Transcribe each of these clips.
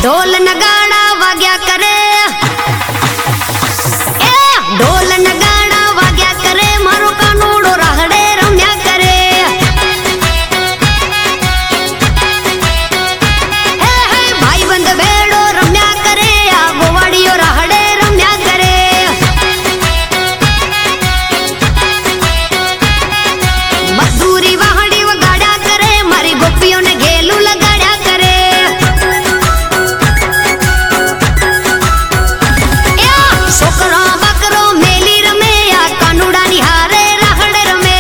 ढोल नगाड़ा वाग्या करे ढोल नगाड़ा वाग्या करे मारो कानूड़ो राहड़े रम्या करे भाई बंद भेड़ो रम्या करे आ गोवाड़ियो राहड़े रम्या करे मजदूरी वाहड़ी वगाड़ा करे मारी गोपियों ने घेलू लगाड़ा करे छोकरो बकरो मेली रमे या कानूड़ा निहारे राहड़े रमे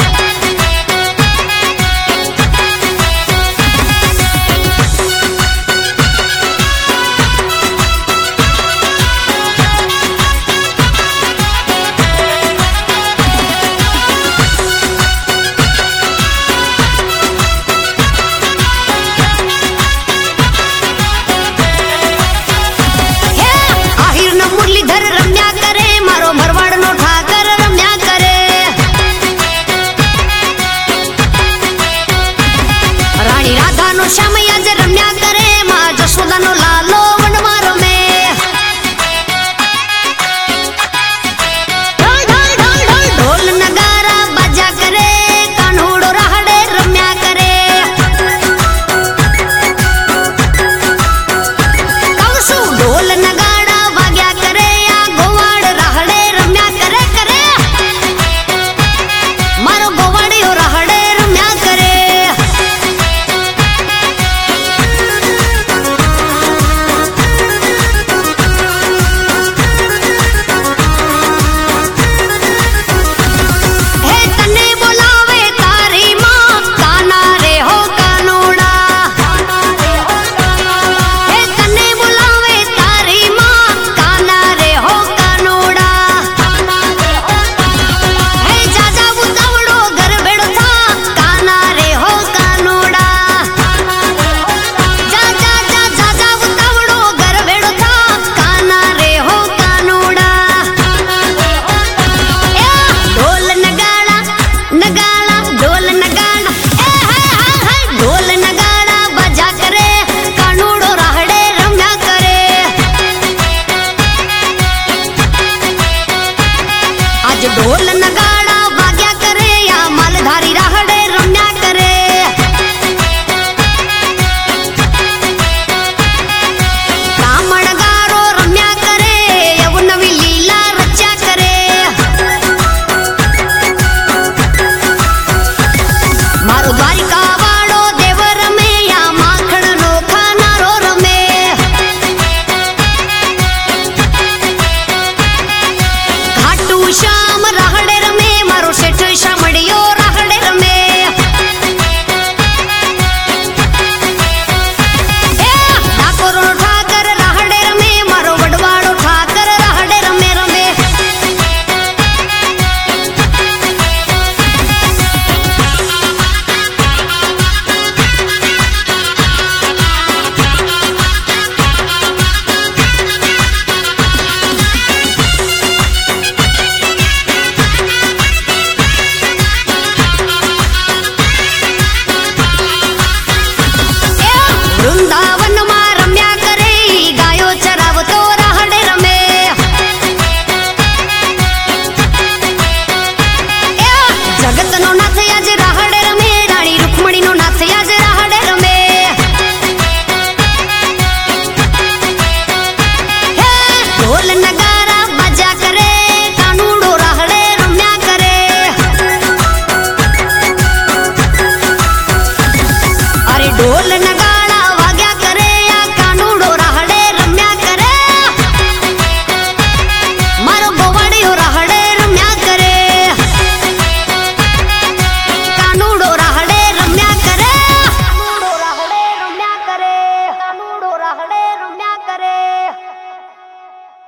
आहिर न मुरलीधर रम्या करे मारो भरवाड़ नो ठाकर रम्या करे रानी राधा नो श्यामैया जे रम्या करे मां जसोदा नो लालो वनवारो में ढोल नगारा बाजा करे कान्होड़ो राहड़े रम्या करे कवसु ढोल नगाड़ा वाग्या करे या गोवाड़ राहड़े रम्या करे करे मारो गोवाड़ियो राहड़े रम्या करे हे तने बोलावे तारी मां काना रे हो कानूड़ा हे तने बोलावे तारी मां काना रे हो कानूड़ा हे जाजा उतावड़ो घर बेड़ो था काना रे हो कानूड़ा जाजा उतावड़ो घर बेड़ो था काना रे हो कानूड़ा ढोल नगाड़ा नगाड़ा ढोल नगाड़ा हाय ढोल नगाड़ा बजा करे कानूड़ो राहड़े रम्या करे आज ढोल नगाड़ा वाग्या करे या मालधारी राहड़े रम्या करे कामणगारो रम्या करे यवनवी लीला रच्या करे मारो द्वारिका वाड़ो देव रमे या माखण नो खानारो रमे खाटू श्याम राहड़े रमे मारो सेठ शामड़ियो राहड़े रमे ठाकोरो ठाकर राहड़े रमे मारो वडवाड़ो ठाकर राहड़े रमे रमे वृंदावन मा रम्या करे गायो चरावतो राहड़े रमे जगत नो नाथ आज राहड़े रमे रानी रुक्मणी नो नाथ आज राहड़े रमे ढोल नगारा बजा करे कानूड़ो राहड़े रम्या करे अरे ढोल नगाड़ा